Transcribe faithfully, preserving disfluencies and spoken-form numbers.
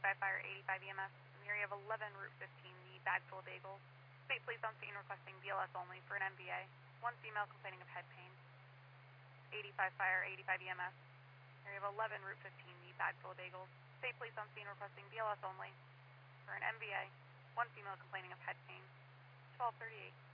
eighty-five Fire, eighty-five E M S, in the area of eleven Route fifteen, the bag full of bagels. State police on scene requesting B L S only for an M V A. One female complaining of head pain. eighty-five Fire, eighty-five E M S, area of eleven Route fifteen, the bag full of bagels. State police on scene requesting B L S only for an M V A. One female complaining of head pain. twelve thirty-eight.